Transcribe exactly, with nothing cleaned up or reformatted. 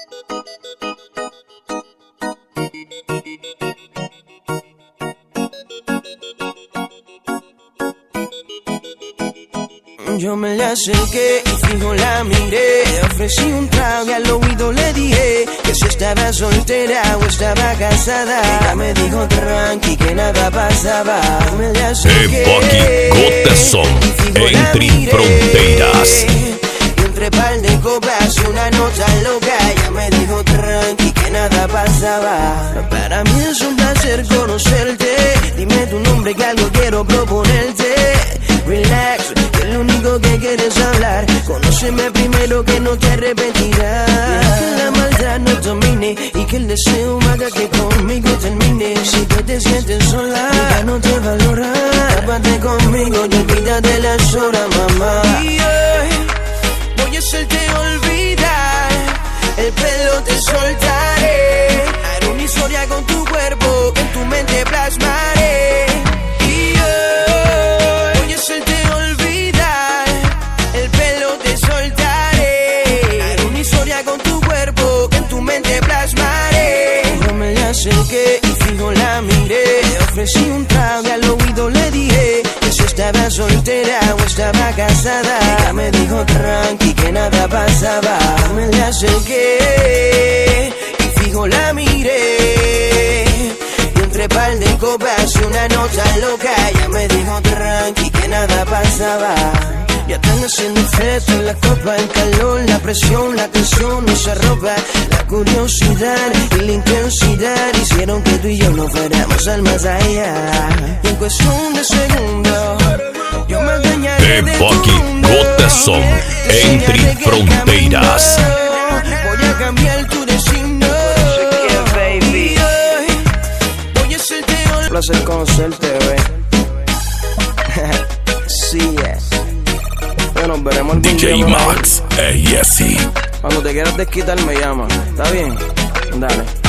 Yo me le acerqué y fijo la miré. Le ofrecí un trago y al oído le dije que si estaba soltera o estaba casada. Ella me dijo tranqui que nada pasaba. Yo me le acerqué e Bocky entre fronteiras. Y entre par de copas y una nota loca. Ella me dijo tranqui que nada pasaba. Para mí es un placer conocerte. Dime tu nombre que algo quiero proponerte. Relax, que lo único que quieres hablar. Conóceme primero que no te arrepentirás. Deja que la maldad no domine y que el deseo haga que conmigo termine. Si tú te sientes sola, ya no te valora. Tápate conmigo y olvídate las horas, mamá. Y hoy voy a hacerte olvidar. El pelo te soltaré. Haré una historia con tu cuerpo que en tu mente plasmaré. Acerqué y fijo la miré. Le ofrecí un trago y al oído le dije que si estaba soltera o estaba casada. Ella me dijo tranqui que nada pasaba. Me le acerqué y fijo la miré. Y entre par de copas y una nota loca. Ella me dijo tranqui que nada pasaba. Ya están haciendo efecto en la copa, el calor, la presión, la tensión nos arropa. La curiosidad y la intensidad hicieron que tú y yo nos fuéramos al más allá. Y en cuestión de segundos yo me engañaré de Bocky entre fronteiras. Voy a cambiar tu destino. Y hoy voy a hacerte un placer conocerte, bebé. Sí, es. Nos veremos D J Max, A S I. Cuando te quieras desquitar me llama. ¿Está bien? Dale.